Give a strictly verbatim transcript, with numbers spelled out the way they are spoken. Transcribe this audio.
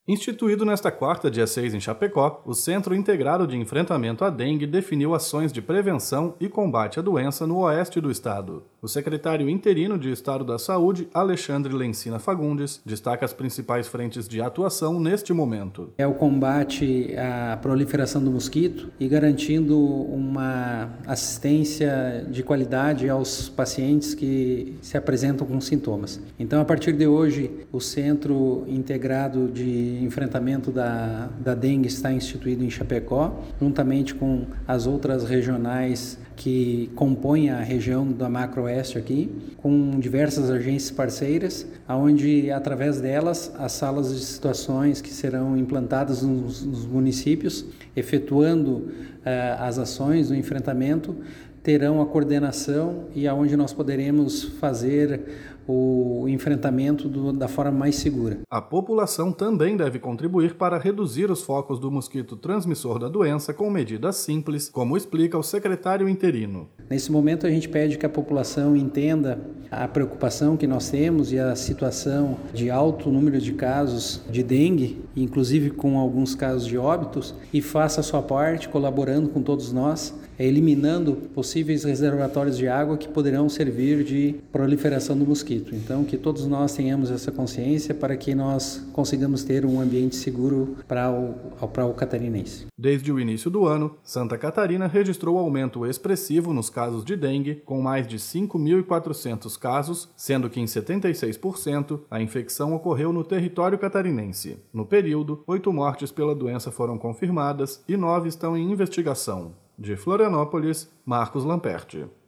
Instituído nesta quarta, dia seis, em Chapecó, o Centro Integrado de Enfrentamento à Dengue definiu ações de prevenção e combate à doença no oeste do estado. O secretário interino de Estado da Saúde, Alexandre Lencina Fagundes, destaca as principais frentes de atuação neste momento. É o combate à proliferação do mosquito e garantindo uma assistência de qualidade aos pacientes que se apresentam com sintomas. Então, a partir de hoje, o Centro Integrado de Enfrentamento da, da dengue está instituído em Chapecó, juntamente com as outras regionais que compõem a região da Macro-Oeste aqui, com diversas agências parceiras, onde, através delas, as salas de situações que serão implantadas nos, nos municípios, efetuando uh, as ações do enfrentamento, terão a coordenação e aonde nós poderemos fazer o enfrentamento do, da forma mais segura. A população também deve contribuir para reduzir os focos do mosquito transmissor da doença com medidas simples, como explica o secretário interino. Nesse momento a gente pede que a população entenda a preocupação que nós temos e a situação de alto número de casos de dengue, inclusive com alguns casos de óbitos, e faça a sua parte colaborando com todos nós, eliminando possíveis reservatórios de água que poderão servir de proliferação do mosquito. Então, que todos nós tenhamos essa consciência para que nós consigamos ter um ambiente seguro para o, para o catarinense. Desde o início do ano, Santa Catarina registrou aumento expressivo nos casos de dengue, com mais de cinco mil e quatrocentos casos, sendo que em setenta e seis por cento a infecção ocorreu no território catarinense. No período, oito mortes pela doença foram confirmadas e nove estão em investigação. De Florianópolis, Marcos Lamperti.